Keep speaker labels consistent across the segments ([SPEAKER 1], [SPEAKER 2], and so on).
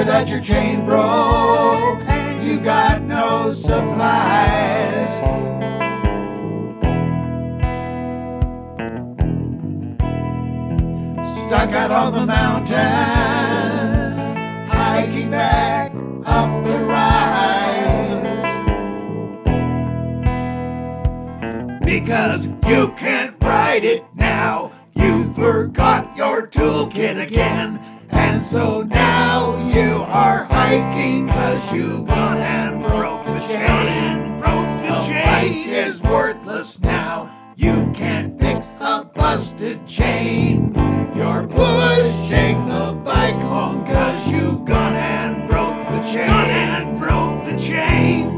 [SPEAKER 1] that your chain broke and you got no supplies. Stuck out on the mountain, hiking back up the rise. Because you can't ride it now, you forgot your toolkit again. And so now you are hiking 'cause you gone and broke the chain. The bike is worthless now, you can't fix a busted chain. You're pushing the bike home 'cause you gone and broke the chain.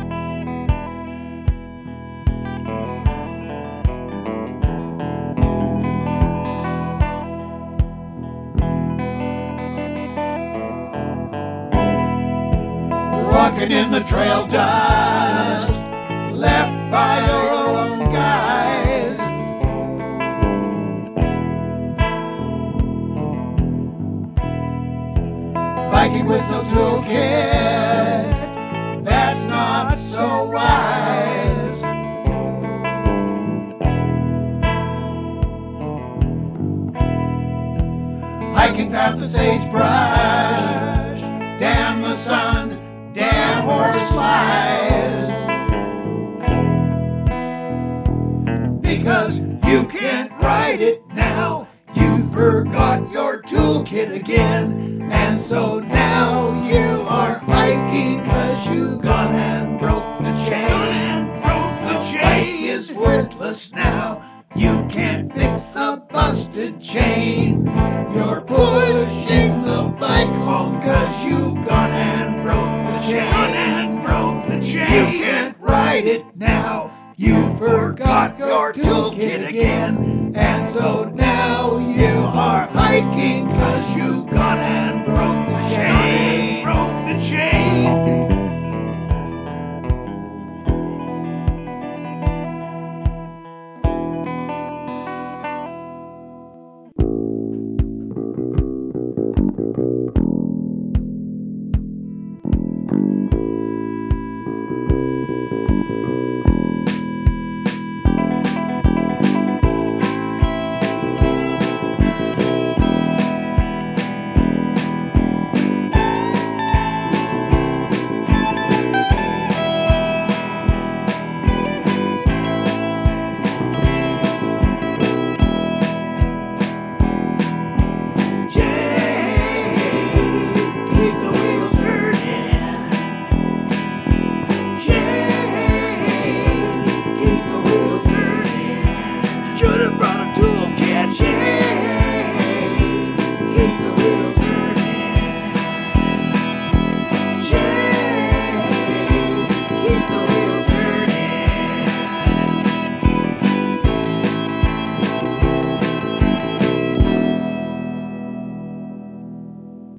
[SPEAKER 1] Walking in the trail dust left by your own guys. Biking with no toolkit, that's not so wise. Hiking past the sagebrush, damn the sun, damn horse flies. Because you can't ride it now, you forgot your toolkit again. And so now you are hiking 'cause you gone and broke the chain. The bike is worthless now, you can't fix a busted chain. You're pushing the bike home 'cause you gone and broke the chain. You can't ride it now, you forgot your toolkit again. And so now you are hiking 'cause you gone and